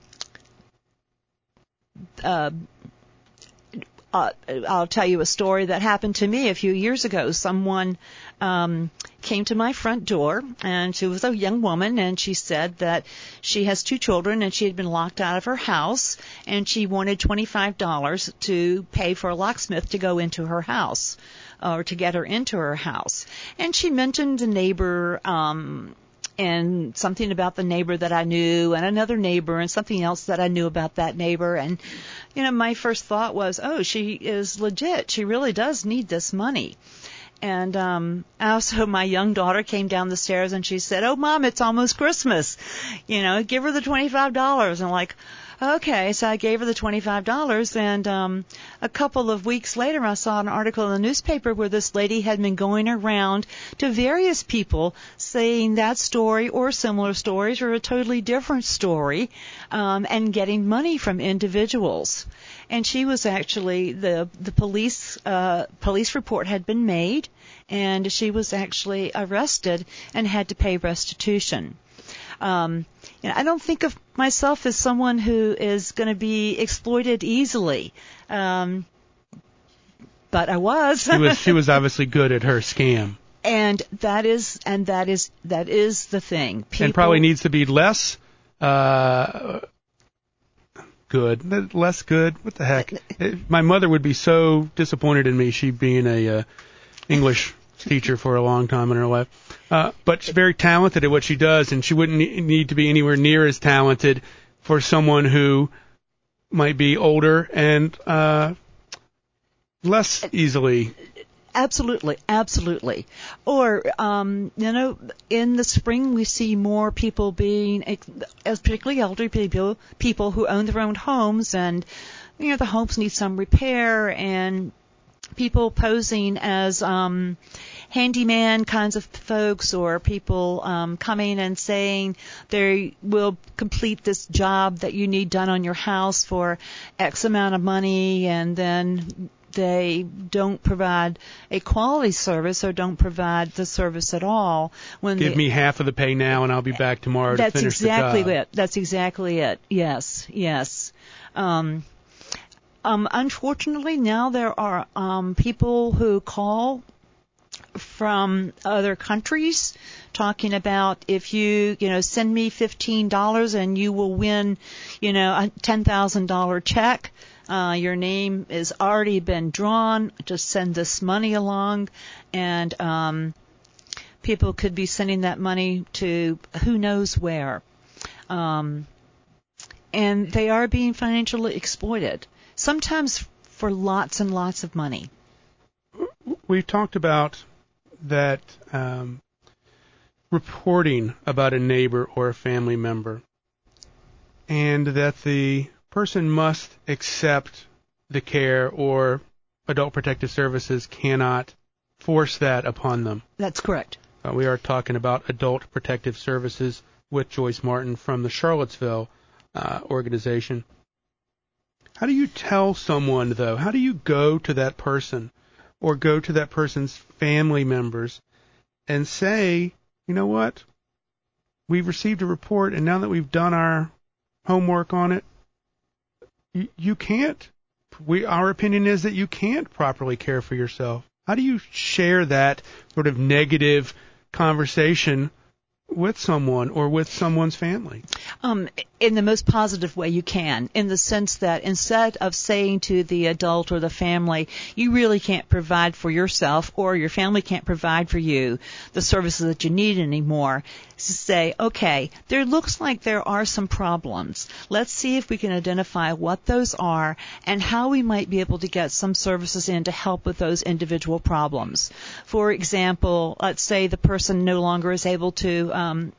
uh, uh, I'll tell you a story that happened to me a few years ago. Someone um, came to my front door, and she was a young woman, and she said that she has two children, and she had been locked out of her house, and she wanted twenty-five dollars to pay for a locksmith to go into her house, or to get her into her house. And she mentioned a neighbor, um, and something about the neighbor that I knew, and another neighbor, and something else that I knew about that neighbor. And, you know, my first thought was, oh, she is legit. She really does need this money. And um, also my young daughter came down the stairs and she said, oh, Mom, it's almost Christmas. You know, give her the twenty-five dollars. And I'm like, Okay, so I gave her the twenty-five dollars, and um, a couple of weeks later I saw an article in the newspaper where this lady had been going around to various people saying that story or similar stories or a totally different story, um, and getting money from individuals. And she was actually, the, the police, uh, police report had been made, and she was actually arrested and had to pay restitution. Um, you know, I don't think of myself as someone who is going to be exploited easily, um, but I was. she was. She was obviously good at her scam, and that is, and that is, that is the thing. People, and probably needs to be less uh, good, less good. What the heck? It, my mother would be so disappointed in me. She being a uh, English teacher for a long time in her life. Uh, but she's very talented at what she does, and she wouldn't need to be anywhere near as talented for someone who might be older and uh, less easily. Absolutely, absolutely. Or, um, you know, in the spring we see more people being, as particularly elderly people, people who own their own homes, and, you know, the homes need some repair, and people posing as um, handyman kinds of folks, or people um, coming and saying they will complete this job that you need done on your house for X amount of money, and then they don't provide a quality service or don't provide the service at all. When Give the, me half of the pay now, and I'll be back tomorrow to finish exactly the job. It. That's exactly it. Yes, yes. Um, Um, unfortunately, now there are um, people who call from other countries talking about, if you, you know, send me fifteen dollars and you will win, you know, a ten thousand dollars check. Uh, your name has already been drawn. Just send this money along. And um, people could be sending that money to who knows where. Um, and they are being financially exploited. Sometimes for lots and lots of money. We've talked about that um, reporting about a neighbor or a family member, and that the person must accept the care, or Adult Protective Services cannot force that upon them. That's correct. Uh, we are talking about Adult Protective Services with Joyce Martin from the Charlottesville uh, organization. How do you tell someone, though? How do you go to that person or go to that person's family members and say, you know what, we've received a report, and now that we've done our homework on it, you, you can't. We, our opinion is that you can't properly care for yourself. How do you share that sort of negative conversation with someone or with someone's family? Um, in the most positive way you can, in the sense that instead of saying to the adult or the family, you really can't provide for yourself, or your family can't provide for you the services that you need anymore, to say, okay, there looks like there are some problems. Let's see if we can identify what those are and how we might be able to get some services in to help with those individual problems. For example, let's say the person no longer is able to um,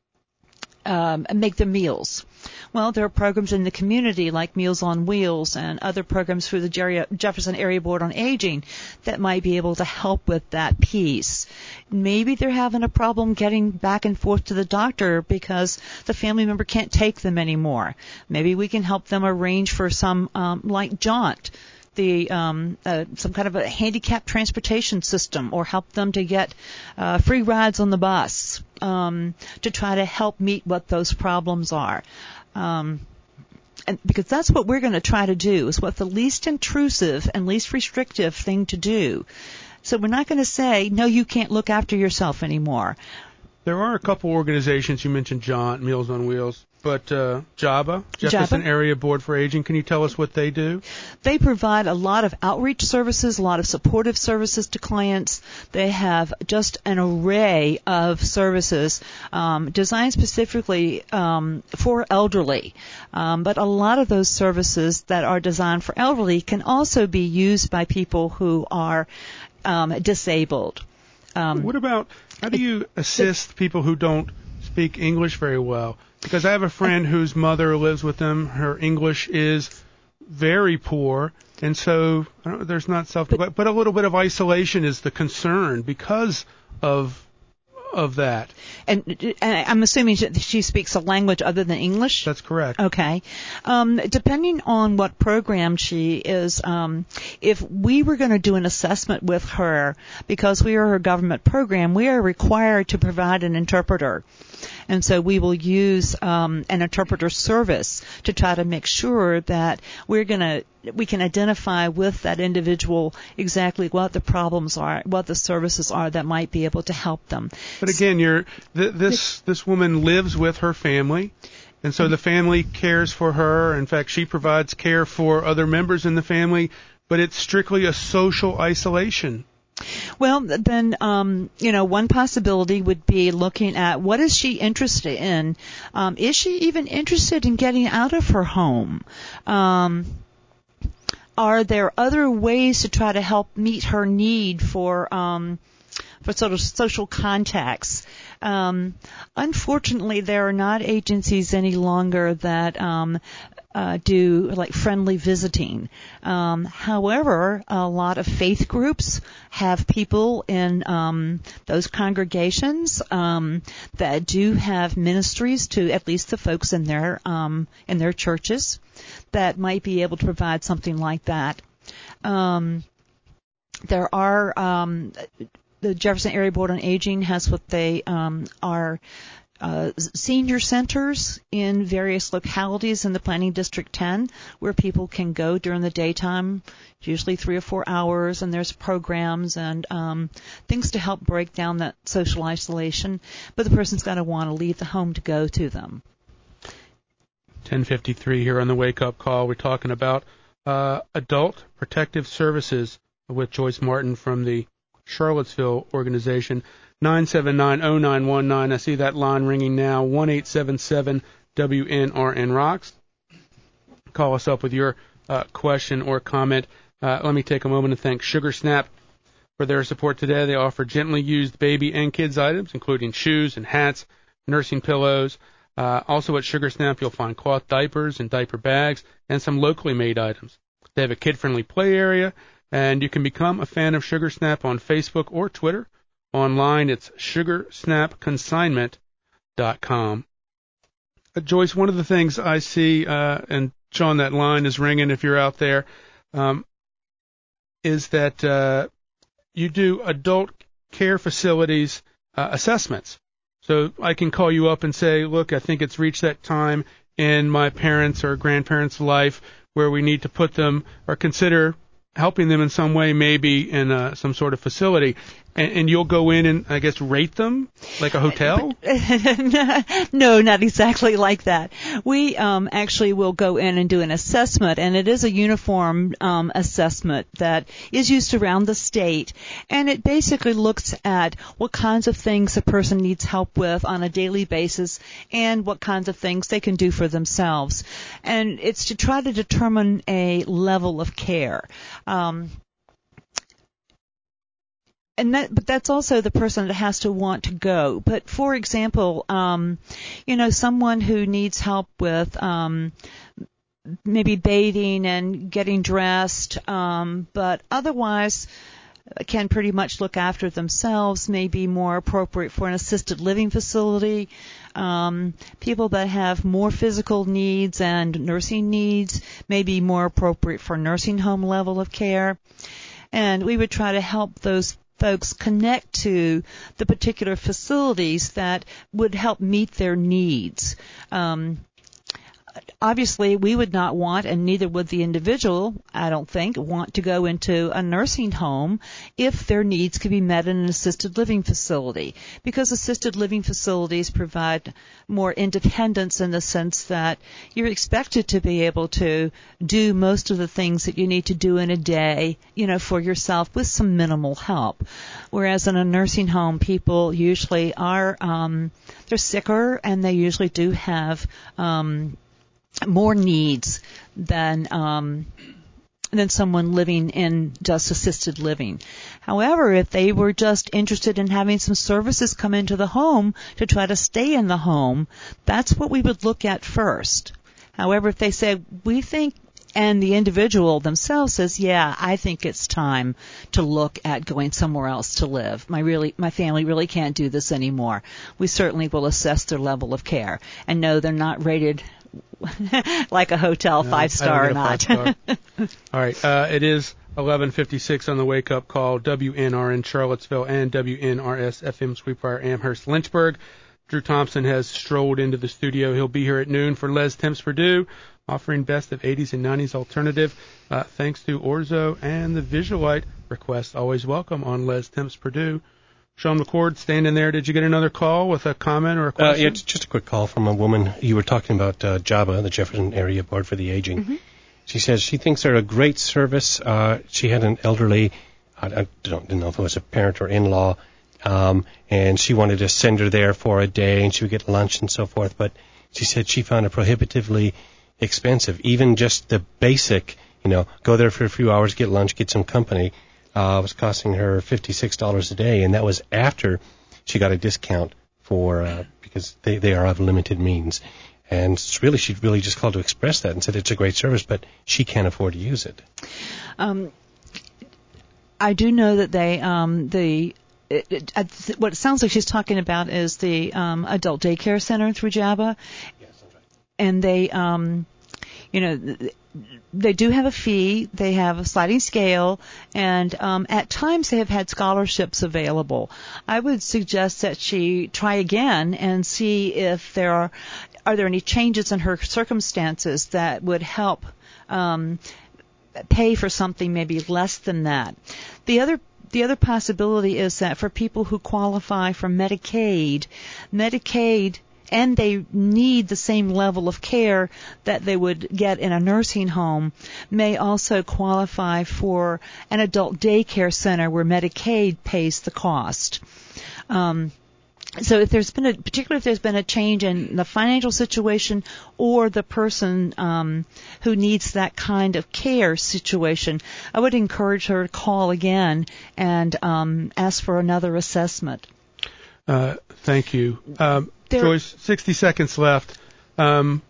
um, make their meals. Well, there are programs in the community like Meals on Wheels and other programs through the Jerry, Jefferson Area Board on Aging that might be able to help with that piece. Maybe they're having a problem getting back and forth to the doctor because the family member can't take them anymore. Maybe we can help them arrange for some, um, like Jaunt, the um, uh, some kind of a handicapped transportation system, or help them to get uh, free rides on the bus um, to try to help meet what those problems are. Um, and because that's what we're going to try to do, is what the least intrusive and least restrictive thing to do. So we're not going to say, no, you can't look after yourself anymore. There are a couple organizations, you mentioned Jaunt, Meals on Wheels, but uh, JABA, Jefferson JABA. Area Board for Aging, can you tell us what they do? They provide a lot of outreach services, a lot of supportive services to clients. They have just an array of services um, designed specifically um, for elderly. Um, but a lot of those services that are designed for elderly can also be used by people who are um, disabled. Um, what about, how do you assist people who don't speak English very well? Because I have a friend whose mother lives with them. Her English is very poor, and so I don't know, there's not self, but, but a little bit of isolation is the concern because of of that. And, and I'm assuming she speaks a language other than English? That's correct. Okay. Um, depending on what program she is, um, if we were going to do an assessment with her, because we are her government program, we are required to provide an interpreter. And so we will use um, an interpreter service to try to make sure that we're going to we can identify with that individual exactly what the problems are, what the services are that might be able to help them. But again, you're th- this this woman lives with her family, and so the family cares for her. In fact, she provides care for other members in the family, but it's strictly a social isolation. Well, then, um, you know, one possibility would be looking at what is she interested in? Um, is she even interested in getting out of her home? Um, are there other ways to try to help meet her need for um, for sort of social contacts? Um, unfortunately, there are not agencies any longer that um, uh, do like friendly visiting. Um, however, a lot of faith groups have people in um, those congregations um, that do have ministries to at least the folks in their um, in their churches that might be able to provide something like that. Um, there are um, the Jefferson Area Board on Aging has what they um, are uh, senior centers in various localities in the Planning District ten where people can go during the daytime, usually three or four hours, and there's programs and um, things to help break down that social isolation. But the person's got to want to leave the home to go to them. ten fifty-three here on the Wake Up Call. We're talking about uh, Adult Protective Services with Joyce Martin from the Charlottesville organization. nine seven nine, zero nine one nine. I see that line ringing now. one eight seven seven W N R N Rocks. Call us up with your uh, question or comment. Uh, let me take a moment to thank Sugar Snap for their support today. They offer gently used baby and kids items, including shoes and hats, nursing pillows. Uh, also at Sugar Snap, you'll find cloth diapers and diaper bags and some locally made items. They have a kid-friendly play area, and you can become a fan of Sugar Snap on Facebook or Twitter. Online, it's sugar snap consignment dot com. Uh, Joyce, one of the things I see, uh, and Sean, that line is ringing if you're out there, um, is that uh, you do adult care facilities uh, assessments. So I can call you up and say, look, I think it's reached that time in my parents' or grandparents' life where we need to put them or consider helping them in some way, maybe in uh, some sort of facility. And, and you'll go in and, I guess, rate them like a hotel? No, not exactly like that. We um, actually will go in and do an assessment, and it is a uniform um, assessment that is used around the state. And it basically looks at what kinds of things a person needs help with on a daily basis and what kinds of things they can do for themselves. And it's to try to determine a level of care. Um, And that, but that's also the person that has to want to go. But for example, um, you know, someone who needs help with um, maybe bathing and getting dressed, um, but otherwise can pretty much look after themselves, may be more appropriate for an assisted living facility. Um, people that have more physical needs and nursing needs may be more appropriate for nursing home level of care. And we would try to help those folks connect to the particular facilities that would help meet their needs. Um, obviously, we would not want, and neither would the individual, I don't think, want to go into a nursing home if their needs could be met in an assisted living facility, because assisted living facilities provide more independence in the sense that you're expected to be able to do most of the things that you need to do in a day, you know, for yourself with some minimal help. Whereas in a nursing home, people usually are, um, they're sicker, and they usually do have um, more needs than um, than someone living in just assisted living. However, if they were just interested in having some services come into the home to try to stay in the home, that's what we would look at first. However, if they say, we think, and the individual themselves says, yeah, I think it's time to look at going somewhere else to live. My really, my family really can't do this anymore. We certainly will assess their level of care and know they're not rated like a hotel no, five star or not. Five star. All right. Uh, it is eleven fifty-six on the Wake Up Call, W N R N Charlottesville and W N R S F M Sweetbriar Amherst Lynchburg. Drew Thompson has strolled into the studio. He'll be here at noon for Les Temps Purdue, offering best of eighties and nineties alternative. Uh, thanks to Orzo and the Visualite. Requests always welcome on Les Temps Purdue. Sean McCord, standing there. Did you get another call with a comment or a question? Uh, yeah, just a quick call from a woman. You were talking about uh, JABA, the Jefferson Area Board for the Aging. Mm-hmm. She says she thinks they're a great service. Uh, she had an elderly, I, I don't didn't know if it was a parent or in-law, um, and she wanted to send her there for a day, and she would get lunch and so forth. But she said she found it prohibitively expensive. Even just the basic, you know, go there for a few hours, get lunch, get some company, uh, was costing her fifty-six dollars a day, and that was after she got a discount for uh, because they, they are of limited means. And it's really, she really just called to express that and said it's a great service, but she can't afford to use it. Um, I do know that they, um, the It, it, what it sounds like she's talking about is the um, adult daycare center through JABA. Yes, that's right. And they, um, you know, they do have a fee. They have a sliding scale, and um, at times they have had scholarships available. I would suggest that she try again and see if there are are there any changes in her circumstances that would help um, pay for something maybe less than that. The other The other possibility is that for people who qualify for Medicaid, Medicaid, and they need the same level of care that they would get in a nursing home, may also qualify for an adult daycare center where Medicaid pays the cost. Um, So if there's been a, particularly if there's been a change in the financial situation or the person um, who needs that kind of care situation, I would encourage her to call again and um, ask for another assessment. Uh, thank you. Um, There, Joyce, sixty seconds left. Um,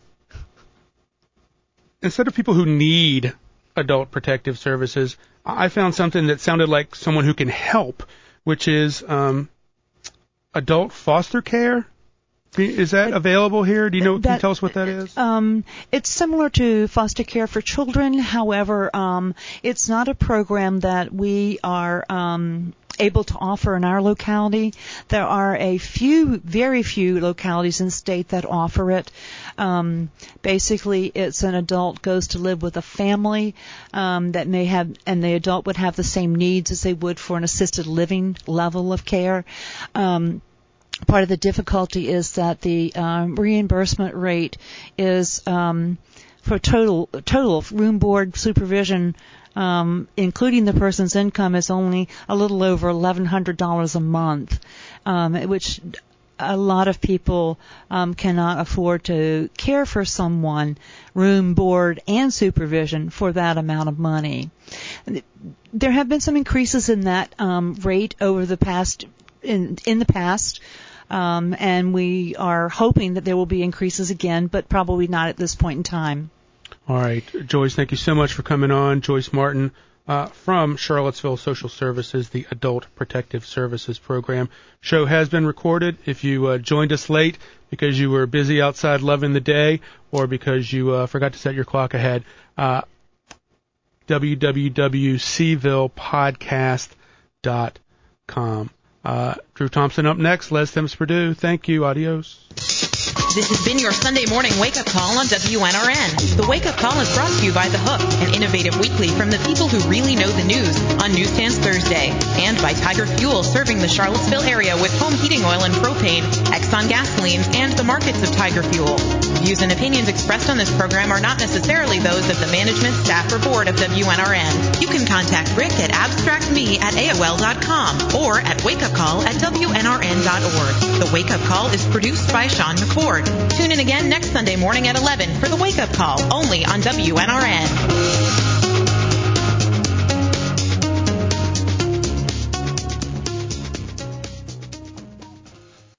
instead of people who need adult protective services, I found something that sounded like someone who can help, which is um, adult foster care. Is that available here? Do you know? That, can you tell us what that is? Um, it's similar to foster care for children. However, um, it's not a program that we are um, able to offer in our locality. There are a few, very few localities in the state that offer it. Um, basically, it's an adult goes to live with a family um, that may have, and the adult would have the same needs as they would for an assisted living level of care. Um, Part of the difficulty is that the um, reimbursement rate is um, for total total room board supervision, um, including the person's income, is only a little over eleven hundred dollars a month, um, which a lot of people um, cannot afford to care for someone, room board and supervision, for that amount of money. There have been some increases in that um, rate over the past in in the past. Um, and we are hoping that there will be increases again, but probably not at this point in time. All right. Joyce, thank you so much for coming on. Joyce Martin uh, from Charlottesville Social Services, the Adult Protective Services Program. Show has been recorded. If you uh, joined us late because you were busy outside loving the day or because you uh, forgot to set your clock ahead, uh, w w w dot c ville podcast dot com. Uh, Drew Thompson up next. Les Temps Purdue. Thank you. Adios. This has been your Sunday morning wake-up call on W N R N. The wake-up call is brought to you by The Hook, an innovative weekly from the people who really know the news on Newsstands Thursday, and by Tiger Fuel, serving the Charlottesville area with home heating oil and propane, Exxon gasolines, and the markets of Tiger Fuel. Views and opinions expressed on this program are not necessarily those of the management, staff, or board of W N R N. You can contact Rick at abstractme at A O L dot com or at wakeupcall at W N R N dot org. The wake-up call is produced by Sean McCord. Tune in again next Sunday morning at eleven for the Wake Up Call, only on W N R N.